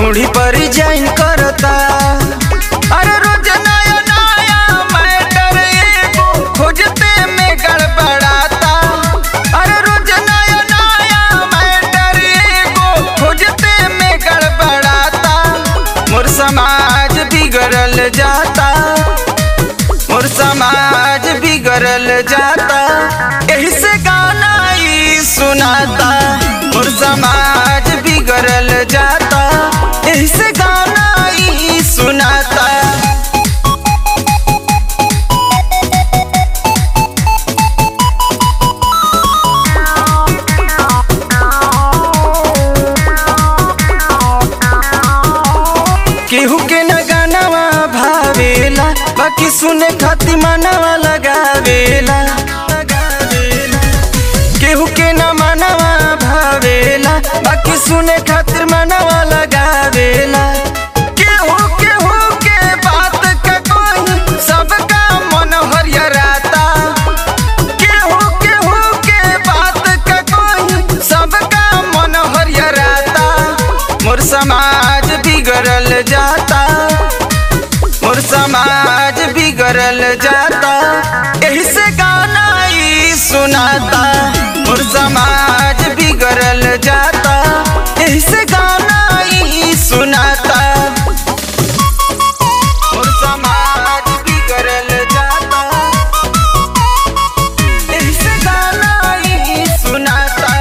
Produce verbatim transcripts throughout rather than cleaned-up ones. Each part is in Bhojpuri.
ढूंढी पर जाइन करता। अरे रोज नया नया मैटर एगो खोजते में गड़बड़ाता। अरे रोज नया नया मैटर एगो खोजते में गड़बड़ाता। मोर समाज बिगड़ल जाता, मोर समाज बिगड़ल जाता, यही से गाना ई सुनाता। मोर समाज बिगड़ल जाता, यही से गाना ई सुनाता। केहू के न गानावा भावेला, बाकी सुने खातिर मनवा लगावेला। केहू के न मनवा भावेला, बाकी सुने खातिर मनवा लगावेला। केहू केहू के बात का कोई सबका मन हरियराता। केहू केहू के बात का कोई सबका मन हरियराता। मोर समाज बिगड़ल जाता, मोर समाज बिगड़ल जाता, यही से गाना ई सुनाता। मोर समाज बिगड़ल जाता, यही से गाना ई सुनाता। मोर समाज बिगड़ल जाता, यही से गाना ई सुनाता।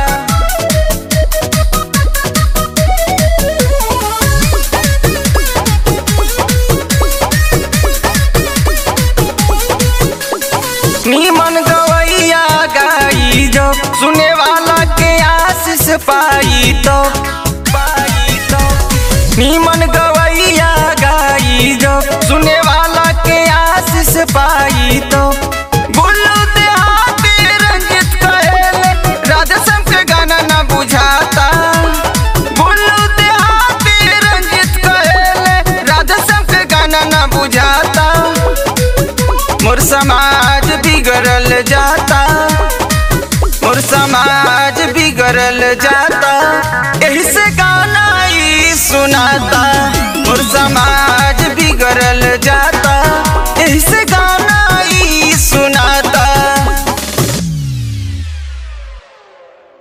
नीमन गवैया गाई जो सुने वाला के आशीष पाई तो पाई तो। नीमन गवैया गाई जो सुने वाला के आशीष पाई तो। बोलो देहाती रंजित कहेले राधेश्याम के गाना ना बुझाता। बोलो देहाती रंजित कहेले राधेश्याम के गाना ना बुझाता। मोर समाज बिगड़ल जाता, मोर समाज बिगड़ल जाता, यही से गाना ई सुनाता।